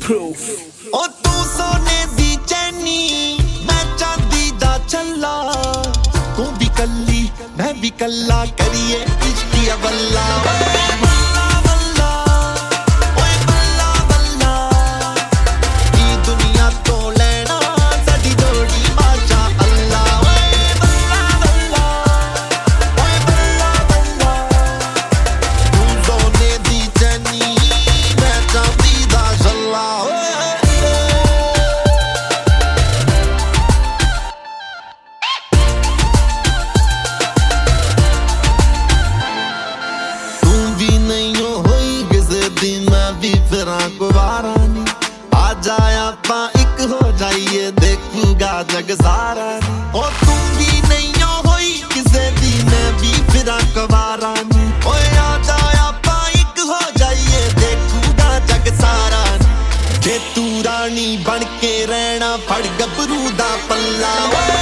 proof। ओ तू सोने दी चैनी मैं चांदी दा छल्ला, तू भी कल्ली मैं भी कल्ला करिए इश्क अवल्ला। आ जाए आपा एक हो जाइए देखूगा जग सारा। ओ तू भी नहीं होई किसे दी मैं भी फिरा कवारा। ओए आ जाए आपा एक हो जाइए देखूगा जग सारा। जे तू रानी बन के रहना फड़ गबरू दा पल्ला।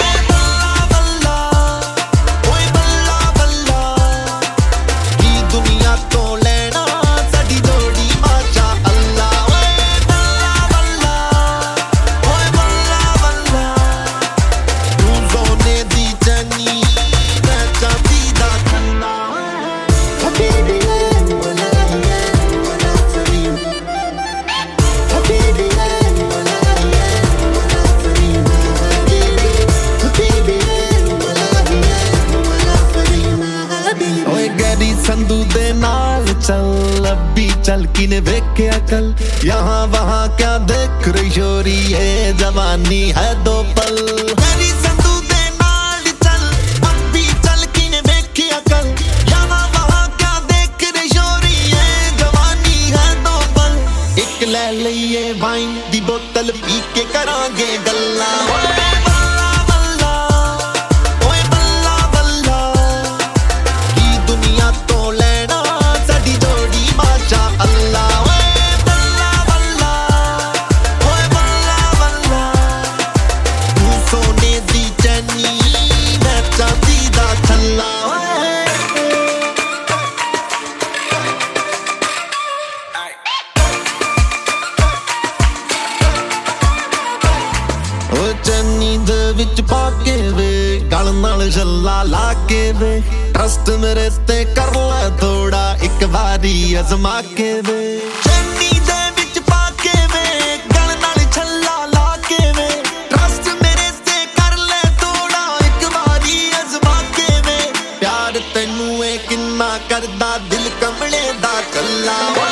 संधू दे नाल चल अभी चल किने वेखे अकल, यहाँ वहाँ क्या देख रही छोरी है जवानी है दो पल। मेरी संधू दे नाल चल अभी चल किने वेखे अकल, यहाँ वहाँ क्या देख रही छोरी है जवानी है दो पल। एक ले लिए वाइन दी बोतल पी के करांगे गल्ला। चन्नी दे विच पाके वे गल नाल छल्ला लाके वे, ट्रस्ट मेरे ते कर लै थोड़ा एक बारी अजमा के वे। चन्नी दे विच पाके वे गल नाल छल्ला लाके वे, ट्रस्ट मेरे ते कर लै थोड़ा एक बारी अजमा के वे। प्यार तैनू ए किन्ना करदा दिल कमले दा कल्ला।